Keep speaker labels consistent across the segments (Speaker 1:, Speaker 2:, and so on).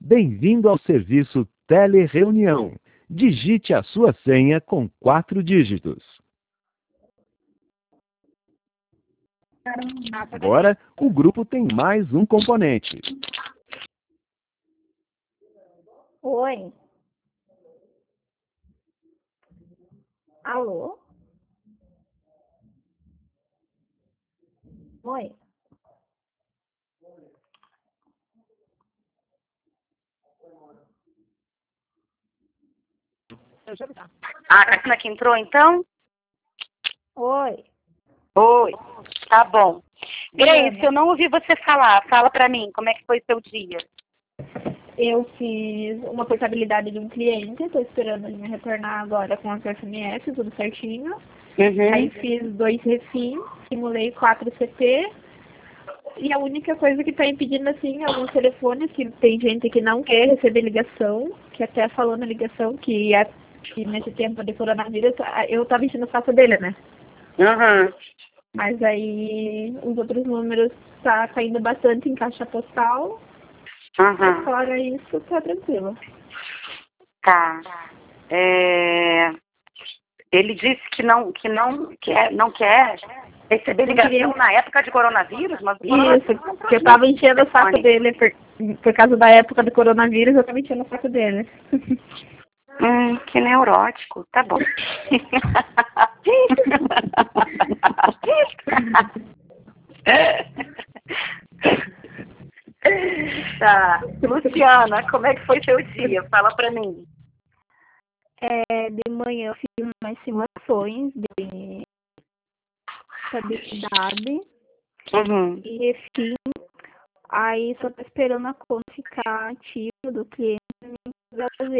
Speaker 1: Bem-vindo ao serviço Telereunião. Digite a sua senha com 4 dígitos. Agora, o grupo tem mais um componente.
Speaker 2: Oi. Alô? Oi.
Speaker 3: A Catina que entrou, então?
Speaker 2: Oi.
Speaker 3: Oi, tá bom. Grace,
Speaker 2: Ana.
Speaker 3: eu não ouvi você falar. Fala pra mim, como é que foi seu dia?
Speaker 2: Eu fiz uma portabilidade de um cliente, estou esperando ele me retornar agora com as SMS, tudo certinho. Aí fiz 2 refins, simulei 4 CT. E a única coisa que está impedindo, assim, é alguns telefones, que tem gente que não quer receber ligação, que até falou na ligação que nesse tempo de coronavírus eu estava enchendo o saco dele, né? Mas aí os outros números tá caindo bastante em caixa postal. Fora isso, tá tranquilo.
Speaker 3: Tá. Ele disse que não quer receber ligação na época de coronavírus, mas
Speaker 2: Isso, porque eu tava enchendo o saco dele por causa da época do coronavírus, eu tava enchendo o saco dele.
Speaker 3: Que neurótico. Tá bom. Tá. Luciana, como é que foi seu dia? Fala pra mim.
Speaker 2: De manhã eu fiz umas simulações de estabilidade e refim. Aí só tô esperando a conta ficar ativa do cliente pra fazer.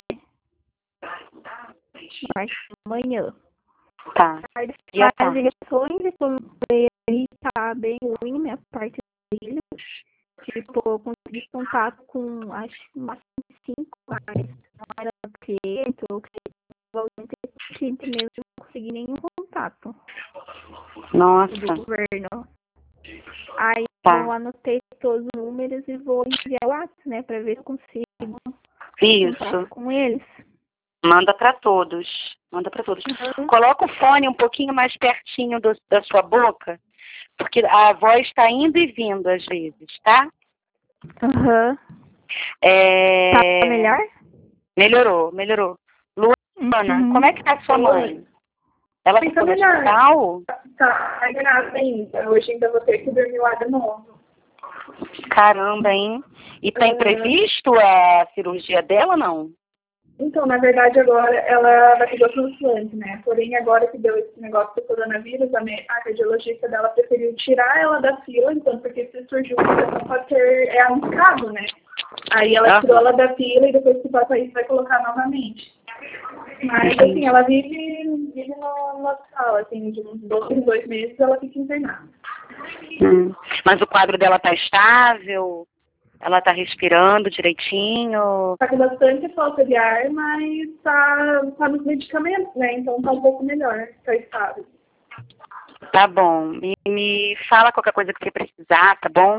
Speaker 2: Parte da manhã.
Speaker 3: Tá.
Speaker 2: E as ligações e como aí tá bem ruim, minha parte dele. Tipo, eu consegui contato com, acho que máximo 5, mas não era cliente ou cliente mesmo, não consegui nenhum contato.
Speaker 3: Nossa.
Speaker 2: Do governo. Aí eu anotei todos os números e vou enviar o WhatsApp, né, pra ver se eu consigo contato com eles.
Speaker 3: Manda para todos. Manda para todos. Coloca o fone um pouquinho mais pertinho da sua boca, porque a voz está indo e vindo às vezes, tá?
Speaker 2: Tá melhor?
Speaker 3: Melhorou. Luana, como é que tá sua mãe? Ela ficou no hospital?
Speaker 4: Tá grávida ainda. Hoje ainda vou ter que dormir lá de novo.
Speaker 3: Caramba, hein? E tem previsto a cirurgia dela, não?
Speaker 4: Então, na verdade, agora ela vai fazer o transplante, né? Porém, agora que deu esse negócio do coronavírus, a cardiologista dela preferiu tirar ela da fila, então, porque se surgiu uma situação pode ser arriscado, né? Aí ela tirou ela da fila e depois que passa isso vai colocar novamente. Mas, assim, ela vive no hospital, assim, de uns 2 meses ela fica internada.
Speaker 3: Mas o quadro dela tá estável? Ela tá respirando direitinho?
Speaker 4: Tá com bastante falta de ar, mas tá nos medicamentos, né? Então tá um pouco melhor, tá estável.
Speaker 3: Tá bom. Me fala qualquer coisa que você precisar, tá bom?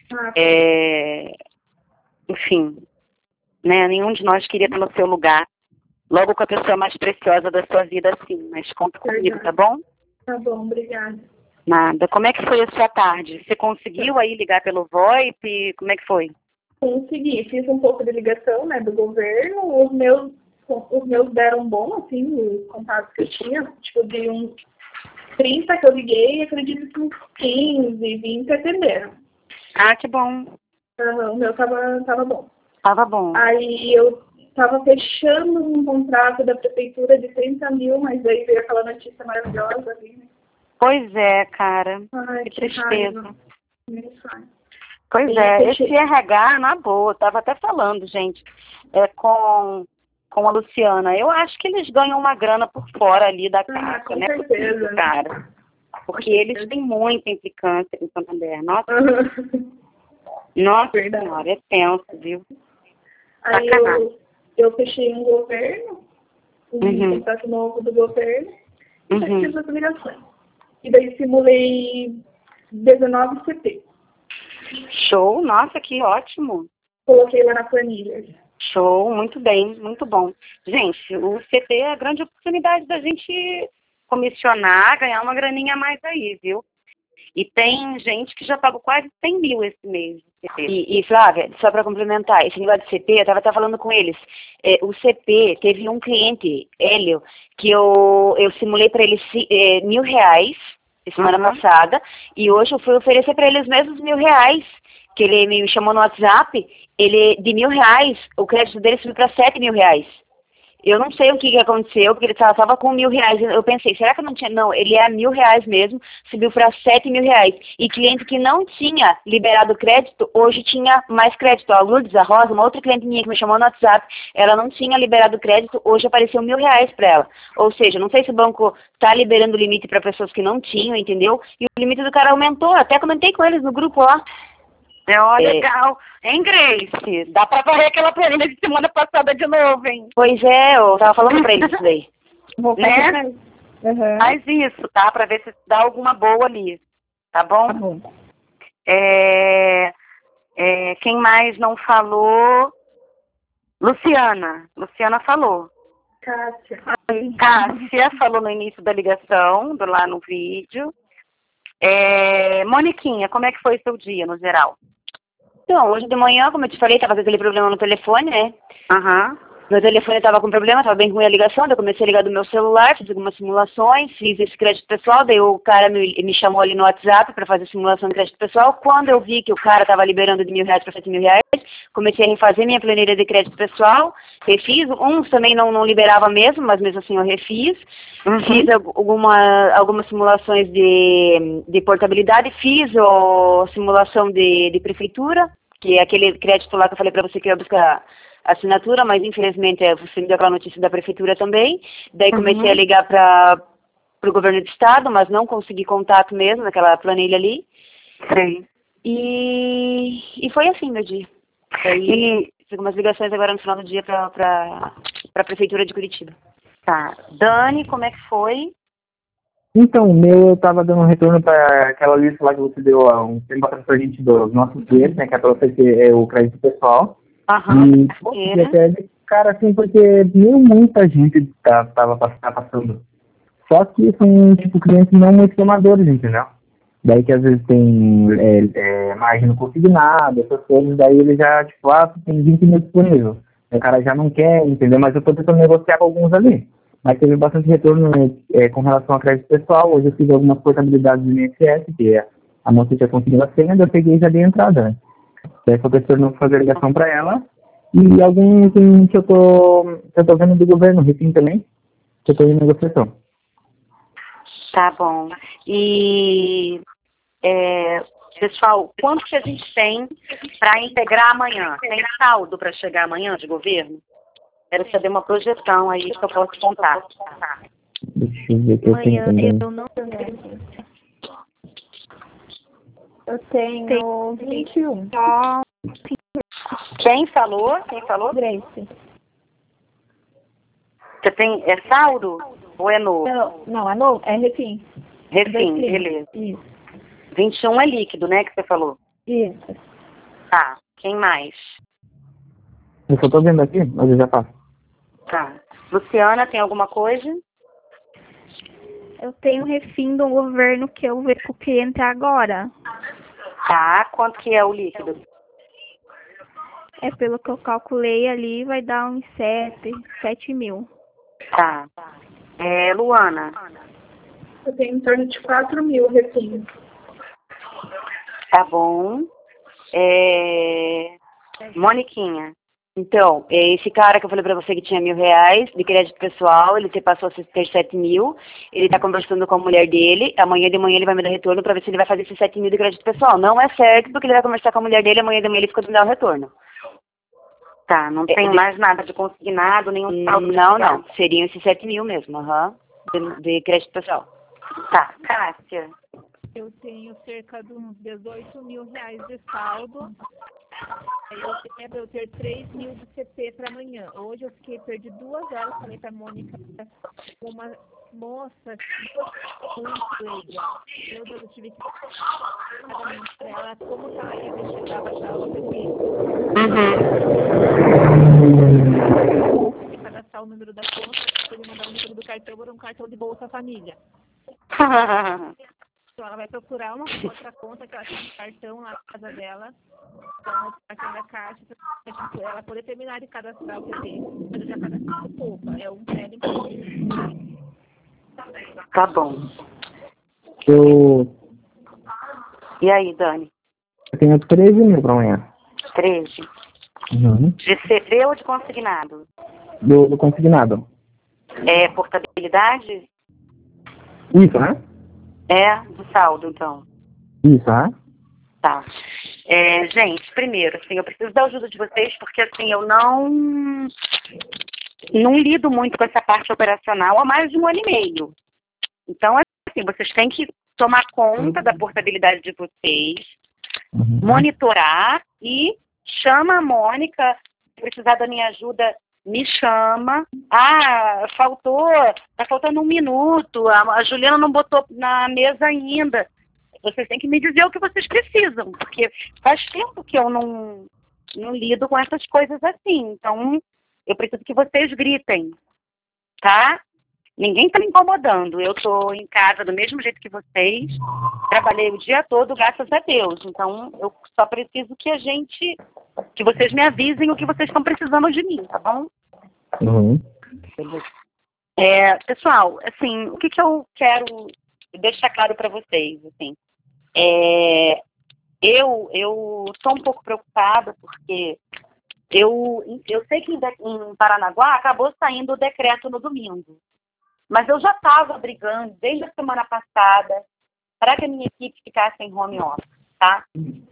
Speaker 3: Enfim, né? Nenhum de nós queria estar no seu lugar. Logo com a pessoa mais preciosa da sua vida, sim. Mas conta comigo, tá bom?
Speaker 4: Tá bom, obrigada.
Speaker 3: Nada. Como é que foi a sua tarde? Você conseguiu aí ligar pelo VoIP? Como é que foi?
Speaker 4: Consegui. Fiz um pouco de ligação, né, do governo. Os meus deram bom, assim, os contatos que eu tinha. Tipo, de uns 30 que eu liguei, acredito que uns 15, 20 atenderam.
Speaker 3: Ah, que bom.
Speaker 4: O meu tava bom.
Speaker 3: Tava bom.
Speaker 4: Aí eu tava fechando um contrato da prefeitura de 30 mil, mas aí veio aquela notícia maravilhosa ali, né?
Speaker 3: Pois é, cara.
Speaker 4: Ai,
Speaker 3: que tristeza.
Speaker 4: Pois
Speaker 3: esse RH, na boa, tava até falando, gente, com a Luciana. Eu acho que eles ganham uma grana por fora ali da casa,
Speaker 4: com
Speaker 3: né?
Speaker 4: certeza.
Speaker 3: Cara. Porque eles têm muita implicância em Santander. Nossa senhora, é tenso, viu?
Speaker 4: Aí eu fechei um governo, contrato novo do governo, e fiz as ligações. E daí simulei 19 CT.
Speaker 3: Show, nossa, que ótimo.
Speaker 4: coloquei lá na planilha.
Speaker 3: Show, muito bem, muito bom. Gente, o CT é a grande oportunidade da gente comissionar, ganhar uma graninha a mais aí, viu? E tem gente que já pagou quase 100 mil esse mês. E Flávia, só para complementar, esse negócio de CP, eu estava falando com eles. O CP teve um cliente, Hélio, que eu simulei para ele R$ 1.000 semana passada, e hoje eu fui oferecer para ele os mesmos R$ 1.000, que ele me chamou no WhatsApp, ele de R$ 1.000, o crédito dele subiu para R$ 7.000. Eu não sei o que aconteceu, porque ele estava com R$ 1.000. Eu pensei, será que eu não tinha? Não, ele é R$ 1.000 mesmo, subiu para R$ 7.000. E cliente que não tinha liberado crédito, hoje tinha mais crédito. A Lourdes, a Rosa, uma outra cliente minha que me chamou no WhatsApp, ela não tinha liberado crédito, hoje apareceu R$ 1.000 para ela. Ou seja, não sei se o banco está liberando o limite para pessoas que não tinham, entendeu? E o limite do cara aumentou, até comentei com eles no grupo lá. Legal. Hein, Grace? Dá pra varrer aquela planilha de semana passada de novo, hein? Pois é, eu tava falando pra eles isso daí.
Speaker 2: Vou fazer
Speaker 3: Faz isso, tá? Pra ver se dá alguma boa ali. Tá bom?
Speaker 2: Tá bom.
Speaker 3: Quem mais não falou? Luciana. Luciana falou. Cássia falou no início da ligação, lá no vídeo. Moniquinha, como é que foi o seu dia, no geral? Então, hoje de manhã, como eu te falei, estava com aquele problema no telefone, né? Meu telefone estava com problema, estava bem ruim a ligação, daí eu comecei a ligar do meu celular, fiz algumas simulações, fiz esse crédito pessoal, daí o cara me chamou ali no WhatsApp para fazer simulação de crédito pessoal. Quando eu vi que o cara estava liberando de R$ 1.000 para R$ 7.000, comecei a refazer minha planilha de crédito pessoal, refiz, uns também não liberava mesmo, mas mesmo assim eu refiz. Fiz algumas simulações de portabilidade, fiz a simulação de prefeitura, que é aquele crédito lá que eu falei para você que ia buscar assinatura, mas infelizmente você me deu aquela notícia da prefeitura também. Daí comecei a ligar para o governo do estado, mas não consegui contato mesmo naquela planilha ali.
Speaker 5: Sei.
Speaker 3: E foi assim meu dia. Daí fiz algumas ligações agora no final do dia para a prefeitura de Curitiba. Tá. Dani, como é que foi?
Speaker 5: Então, o meu, eu tava dando um retorno para aquela lista lá que você deu há um tempo atrás pra gente dos nossos clientes, né, que é para oferecer o crédito pessoal. E até, cara, assim, porque nem muita gente tava passando. Só que são, tipo, clientes não muito tomadores, entendeu? Daí que às vezes tem margem no consignado, essas coisas, daí ele já, tipo, tem 20 mil disponível. O cara já não quer, entendeu? Mas eu tô tentando negociar com alguns ali. Mas teve bastante retorno com relação ao crédito pessoal. Hoje eu fiz algumas portabilidades do INSS, que a moça tinha conseguido a senha, daí eu peguei e já dei entrada, né? Daí foi o professor não fazer ligação para ela. E alguns que eu tô vendo do governo, Refim também, que eu tô em negociação.
Speaker 3: Tá bom. E, pessoal, quanto que a gente tem para integrar amanhã? Tem saldo para chegar amanhã de governo? Quero saber uma projeção aí que eu posso contar.
Speaker 5: Deixa eu ver o que eu tenho também.
Speaker 2: Eu não tenho. Eu tenho 21.
Speaker 3: Quem falou?
Speaker 2: Grace.
Speaker 3: Você tem, saldo ou é novo?
Speaker 2: Não, é novo, é refim.
Speaker 3: Refim, beleza.
Speaker 2: Isso.
Speaker 3: 21 é líquido, né, que você falou?
Speaker 2: Isso.
Speaker 3: Tá, quem mais?
Speaker 5: Eu só tô vendo aqui, mas eu já faço.
Speaker 3: Tá. Luciana, tem alguma coisa?
Speaker 2: Eu tenho refim do governo que eu vejo com o cliente agora.
Speaker 3: Tá, quanto que é o líquido?
Speaker 2: Pelo que eu calculei ali, vai dar uns 7 mil.
Speaker 3: Tá. Luana?
Speaker 4: Eu tenho em torno de 4 mil refins.
Speaker 3: Tá bom. Moniquinha? Então, esse cara que eu falei pra você que tinha R$ 1.000 de crédito pessoal, ele passou a ter 7 mil, ele tá conversando com a mulher dele, amanhã de manhã ele vai me dar retorno pra ver se ele vai fazer esses 7 mil de crédito pessoal. Não é certo, porque ele vai conversar com a mulher dele, amanhã de manhã ele fica me dar o retorno. Tá, não tem mais nada de consignado, nenhum saldo? Não, seriam esses 7 mil mesmo, de crédito pessoal. Tá, Cássia?
Speaker 2: Eu tenho cerca de uns 18 mil reais de saldo. Eu ter 3 mil de CP para amanhã. Hoje eu perdi 2 horas, falei para a Mônica moça muito legal. Eu tive que para ela como que ela ia investigar baixar o perfil. Cadastrar o número da conta, ele mandar o número do cartão para um cartão de Bolsa Família. Então ela vai procurar uma outra conta que ela tem um cartão lá na casa dela, então o cartão da Caixa, para ela poder terminar de cadastrar o PP. Mas eu já cadastrei poupa, é um crédito.
Speaker 3: Tá bom. E aí, Dani?
Speaker 5: Eu tenho 13 mil para amanhã.
Speaker 3: 13?
Speaker 5: Uhum.
Speaker 3: De CV ou de consignado?
Speaker 5: Do consignado.
Speaker 3: É portabilidade?
Speaker 5: Isso, né?
Speaker 3: É, do saldo, então.
Speaker 5: Isso, né?
Speaker 3: Tá. Gente, primeiro, assim, eu preciso da ajuda de vocês, porque, assim, eu não lido muito com essa parte operacional há mais de 1 ano e meio. Então, assim, vocês têm que tomar conta da portabilidade de vocês, monitorar e chama a Mônica, se precisar da minha ajuda, me chama. Tá faltando 1 minuto, a Juliana não botou na mesa ainda. Vocês têm que me dizer o que vocês precisam, porque faz tempo que eu não lido com essas coisas assim. Então, eu preciso que vocês gritem, tá? Ninguém está me incomodando. Eu estou em casa do mesmo jeito que vocês. Trabalhei o dia todo, graças a Deus. Então, eu só preciso que vocês me avisem o que vocês estão precisando de mim, tá bom?
Speaker 5: Uhum.
Speaker 3: Pessoal, assim, o que eu quero deixar claro para vocês, assim, eu estou um pouco preocupada porque eu sei que em Paranaguá acabou saindo o decreto no domingo, mas eu já estava brigando desde a semana passada para que a minha equipe ficasse em home office, tá?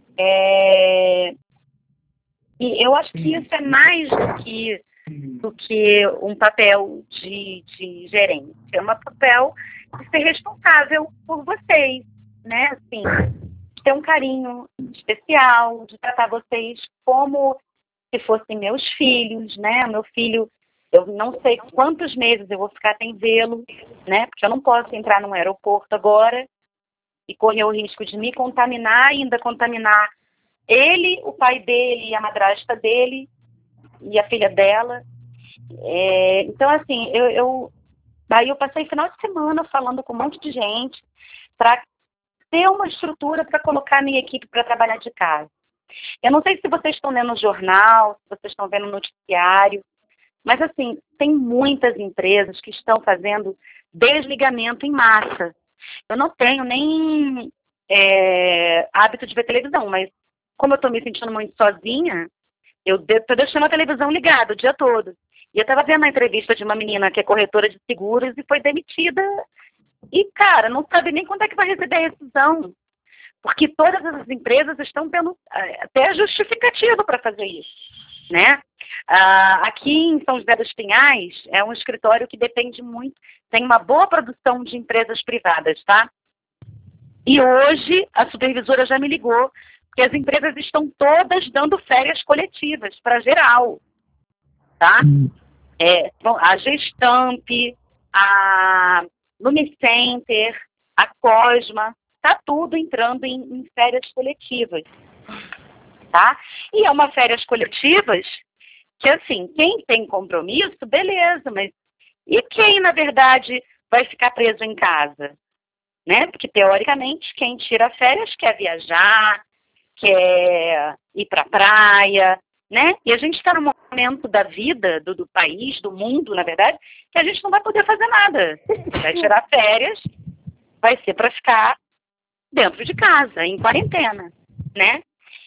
Speaker 3: E eu acho que isso é mais do que um papel de gerente. É um papel de ser responsável por vocês, né? Assim, ter um carinho especial, de tratar vocês como se fossem meus filhos, né? Meu filho, eu não sei quantos meses eu vou ficar sem vê-lo, né? Porque eu não posso entrar num aeroporto agora e correr o risco de me contaminar e ainda contaminar ele, o pai dele, a madrasta dele e a filha dela. Então, assim, daí eu passei final de semana falando com um monte de gente para ter uma estrutura para colocar a minha equipe para trabalhar de casa. Eu não sei se vocês estão lendo o jornal, se vocês estão vendo o noticiário, mas, assim, tem muitas empresas que estão fazendo desligamento em massa. Eu não tenho nem hábito de ver televisão, mas como eu estou me sentindo muito sozinha, eu estou deixando a televisão ligada o dia todo. E eu estava vendo a entrevista de uma menina que é corretora de seguros e foi demitida. E, cara, não sabe nem quando é que vai receber a rescisão. Porque todas as empresas estão tendo até justificativa para fazer isso, né? Aqui em São José dos Pinhais é um escritório que depende muito, tem uma boa produção de empresas privadas, tá? E hoje a supervisora já me ligou que as empresas estão todas dando férias coletivas para geral, tá? A Gestamp, a Lumicenter, a Cosma, tá tudo entrando em férias coletivas, tá? E é uma férias coletivas que, assim, quem tem compromisso, beleza, mas e quem, na verdade, vai ficar preso em casa? Né? Porque, teoricamente, quem tira férias quer viajar, quer ir para a praia, né? E a gente está num momento da vida, do país, do mundo, na verdade, que a gente não vai poder fazer nada. Vai tirar férias, vai ser para ficar dentro de casa, em quarentena, né?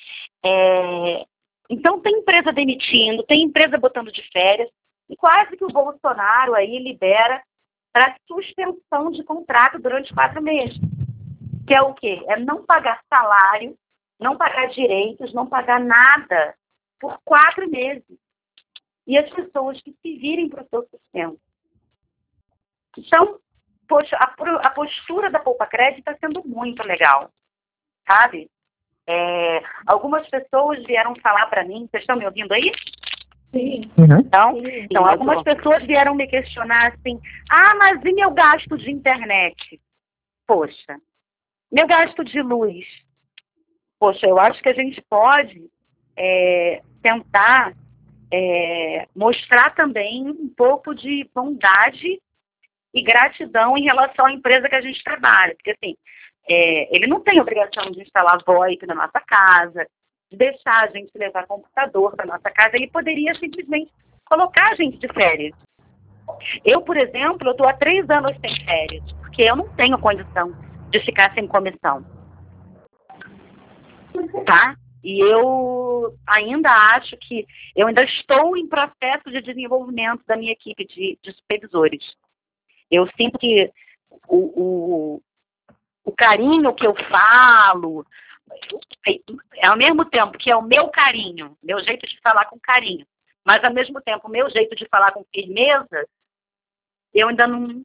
Speaker 3: Então, tem empresa demitindo, tem empresa botando de férias, e quase que o Bolsonaro aí libera para suspensão de contrato durante 4 meses. Que é o quê? É não pagar salário, não pagar direitos, não pagar nada por 4 meses. E as pessoas que se virem para o seu sistema. Então, poxa, a postura da Poupa Crédito está sendo muito legal, sabe? Algumas pessoas vieram falar para mim, vocês estão me ouvindo aí?
Speaker 2: Sim.
Speaker 3: Então, algumas pessoas vieram me questionar assim, mas e meu gasto de internet? Poxa, meu gasto de luz? Poxa, eu acho que a gente pode tentar mostrar também um pouco de bondade e gratidão em relação à empresa que a gente trabalha. Porque, assim, ele não tem obrigação de instalar VoIP na nossa casa, de deixar a gente levar computador para nossa casa. Ele poderia simplesmente colocar a gente de férias. Eu, por exemplo, eu estou há 3 anos sem férias, porque eu não tenho condição de ficar sem comissão. Tá? E eu ainda acho que eu ainda estou em processo de desenvolvimento da minha equipe de supervisores. Eu sinto que o carinho que eu falo, ao mesmo tempo que é o meu carinho, meu jeito de falar com carinho, mas ao mesmo tempo o meu jeito de falar com firmeza, eu ainda não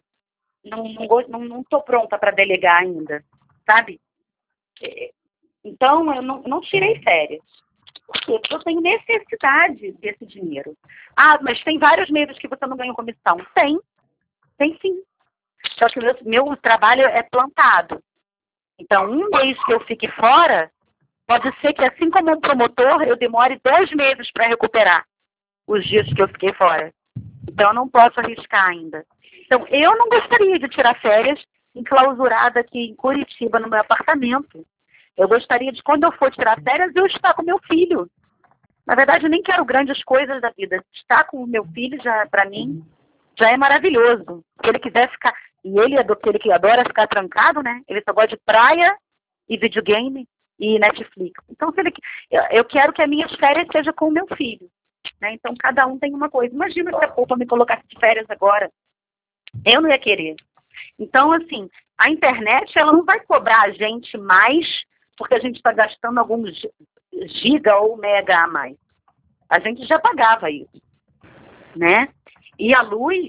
Speaker 3: estou pronta para delegar ainda, sabe? Então, eu não tirei férias, porque eu tenho necessidade desse dinheiro. Mas tem vários meses que você não ganha comissão. Tem sim. Só que o meu trabalho é plantado. Então, um mês que eu fique fora, pode ser que, assim como um promotor, eu demore 2 meses para recuperar os dias que eu fiquei fora. Então, eu não posso arriscar ainda. Então, eu não gostaria de tirar férias enclausurada aqui em Curitiba, no meu apartamento. Eu gostaria de, quando eu for tirar férias, eu estar com meu filho. Na verdade, eu nem quero grandes coisas da vida. Estar com o meu filho, para mim, já é maravilhoso. Se ele quiser ficar... E ele é daquele que adora ficar trancado, né? Ele só gosta de praia e videogame e Netflix. Então, eu quero que as minhas férias sejam com o meu filho. Né? Então, cada um tem uma coisa. Imagina se a Poupa me colocasse de férias agora. Eu não ia querer. Então, assim, a internet, ela não vai cobrar a gente mais porque a gente está gastando alguns giga ou mega a mais. A gente já pagava isso, né? E a luz,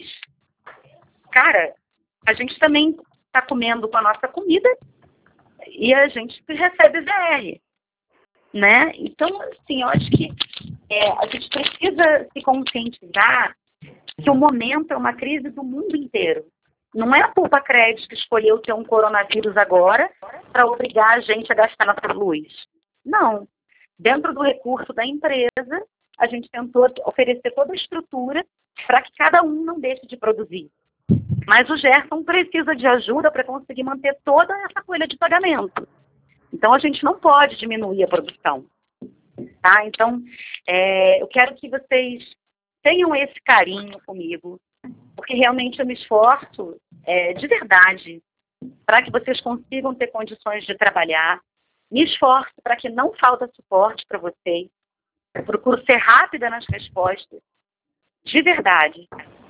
Speaker 3: cara, a gente também está comendo com a nossa comida e a gente recebe VR, né? Então, assim, eu acho que a gente precisa se conscientizar que o momento é uma crise do mundo inteiro. Não é a Poupa Crédito que escolheu ter um coronavírus agora para obrigar a gente a gastar nossa luz. Não. Dentro do recurso da empresa, a gente tentou oferecer toda a estrutura para que cada um não deixe de produzir. Mas o Gerson precisa de ajuda para conseguir manter toda essa folha de pagamento. Então, a gente não pode diminuir a produção. Tá? Então, eu quero que vocês tenham esse carinho comigo, porque realmente eu me esforço de verdade para que vocês consigam ter condições de trabalhar. Me esforço para que não falta suporte para vocês. Eu procuro ser rápida nas respostas, de verdade.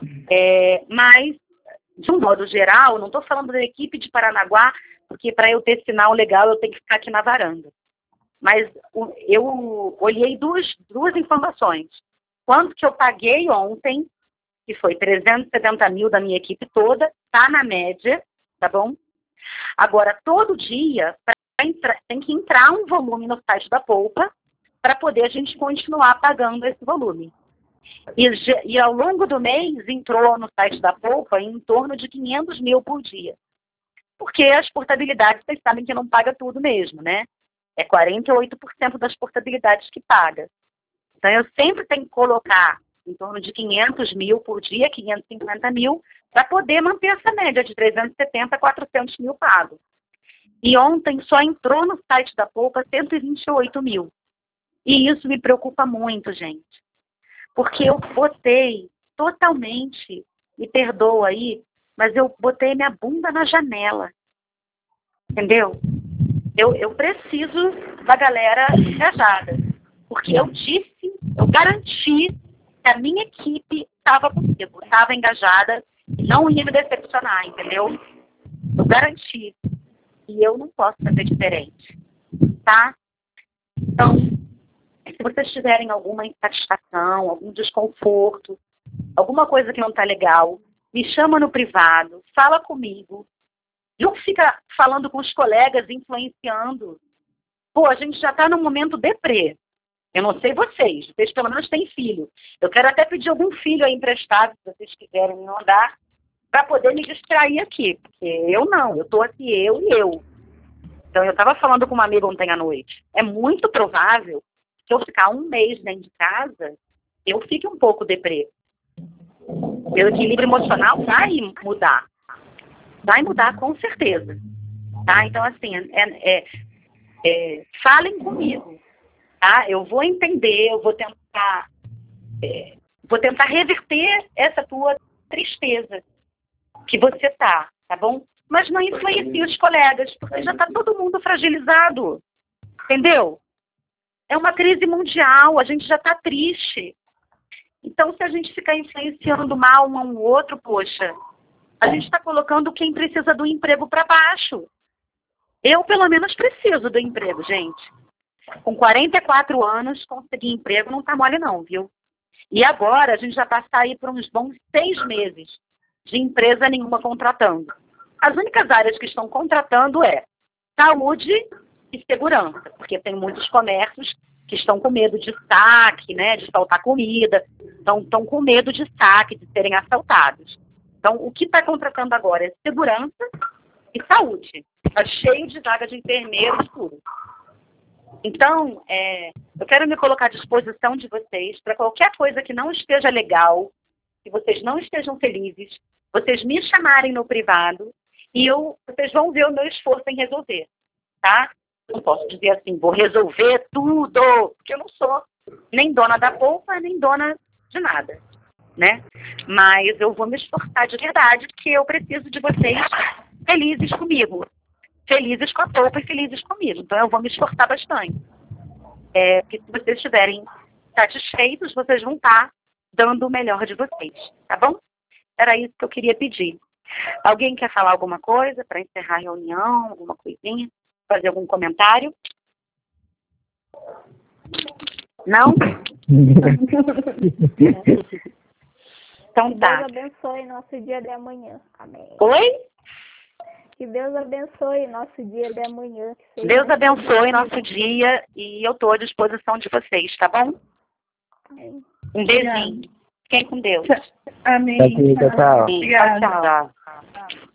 Speaker 3: Mas, de um modo geral, não estou falando da equipe de Paranaguá, porque para eu ter sinal legal eu tenho que ficar aqui na varanda. Mas eu olhei duas informações. Quanto que eu paguei ontem, que foi 370 mil da minha equipe toda, está na média, tá bom? Agora, todo dia, tem que entrar um volume no site da Poupa para poder a gente continuar pagando esse volume. E ao longo do mês, entrou no site da Poupa em torno de 500 mil por dia. Porque as portabilidades, vocês sabem que não paga tudo mesmo, né? É 48% das portabilidades que paga. Então, eu sempre tenho que colocar em torno de 500 mil por dia, 550 mil, para poder manter essa média de 370 a 400 mil pagos. E ontem só entrou no site da Poupa 128 mil. E isso me preocupa muito, gente. Porque eu botei totalmente, me perdoa aí, mas eu botei minha bunda na janela. Entendeu? Eu preciso da galera engajada. Porque eu garanti que a minha equipe estava comigo, estava engajada e não ia me decepcionar, entendeu? Eu garanti. E eu não posso fazer diferente. Tá? Então, se vocês tiverem alguma insatisfação, algum desconforto, alguma coisa que não está legal, me chama no privado, fala comigo. Não fica falando com os colegas, influenciando. Pô, a gente já está num momento deprê. Eu não sei vocês pelo menos têm filho. Eu quero até pedir algum filho aí emprestado, se vocês quiserem me mandar, para poder me distrair aqui. Porque eu não, eu estou aqui, eu e eu. Então, eu estava falando com uma amiga ontem à noite. É muito provável que eu ficar um mês dentro de casa, eu fique um pouco deprê. Meu equilíbrio emocional vai mudar. Vai mudar com certeza. Tá? Então, assim, falem comigo. Tá? Eu vou entender, eu vou tentar reverter essa tua tristeza que você tá bom? Mas não influencie os colegas, porque já tá todo mundo fragilizado, entendeu? É uma crise mundial, a gente já tá triste. Então, se a gente ficar influenciando mal um ao outro, poxa, a gente está colocando quem precisa do emprego para baixo. Eu, pelo menos, preciso do emprego, gente. Com 44 anos, conseguir emprego não tá mole não, viu? E agora a gente já vai sair por uns bons 6 meses de empresa nenhuma contratando. As únicas áreas que estão contratando é saúde e segurança, porque tem muitos comércios que estão com medo de saque, né, de faltar comida, estão com medo de saque, de serem assaltados. Então, o que está contratando agora é segurança e saúde. Está cheio de vaga de enfermeiros e tudo. Então, eu quero me colocar à disposição de vocês para qualquer coisa que não esteja legal, que vocês não estejam felizes, vocês me chamarem no privado e vocês vão ver o meu esforço em resolver, tá? Não posso dizer assim, vou resolver tudo, porque eu não sou nem dona da polpa, nem dona de nada, né? Mas eu vou me esforçar de verdade, porque eu preciso de vocês felizes comigo. Felizes com a polpa e felizes comigo. Então, eu vou me esforçar bastante. Porque se vocês estiverem satisfeitos, vocês vão estar dando o melhor de vocês, tá bom? Era isso que eu queria pedir. Alguém quer falar alguma coisa para encerrar a reunião, alguma coisinha? Fazer algum comentário? Não? Então tá.
Speaker 2: Que Deus abençoe nosso dia de amanhã. Amém.
Speaker 3: Oi?
Speaker 2: Que Deus abençoe nosso dia de amanhã.
Speaker 3: Deus abençoe nosso dia e eu estou à disposição de vocês, tá bom?
Speaker 2: Amém.
Speaker 3: Um beijinho. Fiquem com Deus.
Speaker 4: Amém.
Speaker 5: Tchau.
Speaker 3: Tchau.